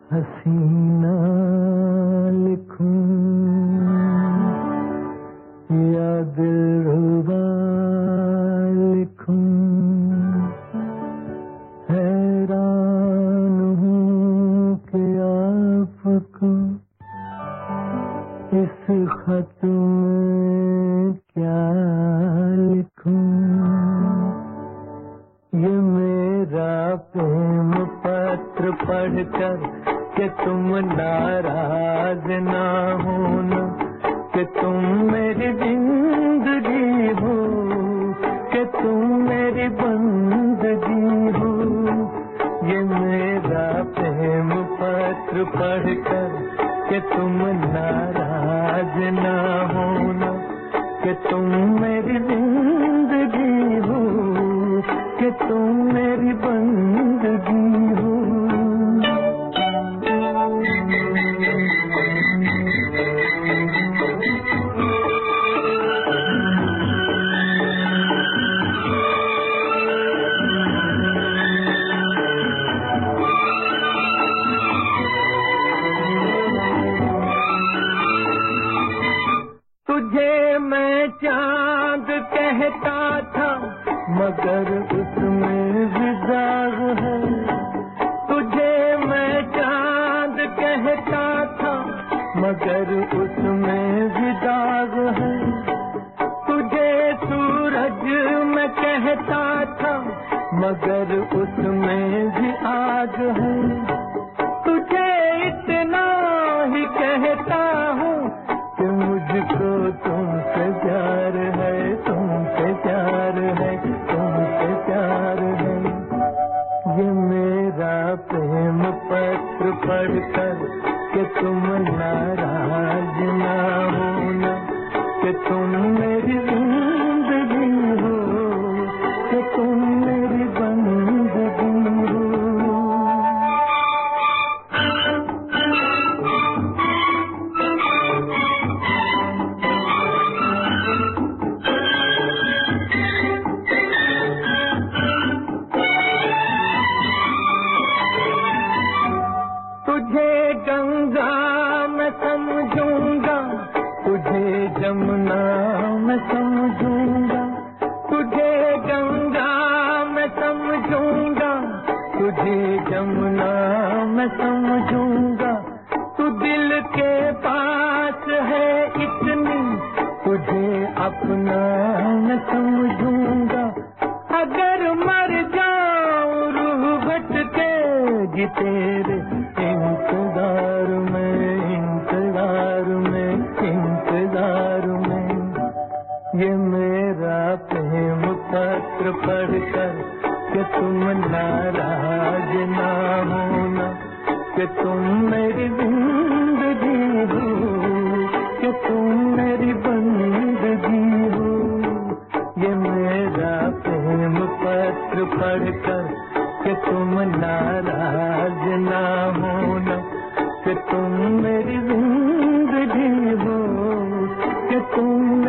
हसीना लिखूं या दिलरुबा लिखूं, हैरान हूँ कि आपको इस खत में क्या लिखूं। ये मेरा प्रेम पत्र पढ़कर कि तुम नाराज ना होना, कि तुम मेरी जिंदगी हो, कि तुम मेरी बंदगी हो। ये मेरा प्रेम पत्र पढ़कर कि तुम नाराज ना होना, कि तुम मेरी जिंदगी हो, कि तुम मेरी बंदगी हो। तुझे मैं चांद कहता था मगर उसमें भी दाग है। तुझे मैं चांद कहता था मगर उसमें भी दाग है। तुझे सूरज मैं कहता था मगर उसमें भी आग है। तुझे इतना ही कहता हूँ कि मुझको तुमसे प्यार है, तुमसे प्यार है, तुमसे प्यार है। ये मेरा प्रेम पत्र पढ़कर कि तुम नाराज ना होना, कि तुम मेरी जिंदगी हो, कि तुम मेरी बंदगी हो। तुझे गंगा मैं समझूंगा, तुझे जमुना मैं समझूंगा, तुझे गंगा मैं समझूंगा, तुझे जमुना मैं समझूंगा। तू दिल के पास है इतनी, तुझे अपना मैं समझूंगा। अगर मर जाऊं रूह भटकेगी तेरे इंतजार में, इंतजार में, इंतजार में। ये मेरा प्रेम पत्र पढ़कर कि तुम नाराज ना होना, कि तुम मेरी जिंदगी हो, कि तुम मेरी बंदगी हो। ये मेरा प्रेम पत्र पढ़कर कि तुम नाराज ना होना, कि तुम मेरी जिंदगी हो, कि तुम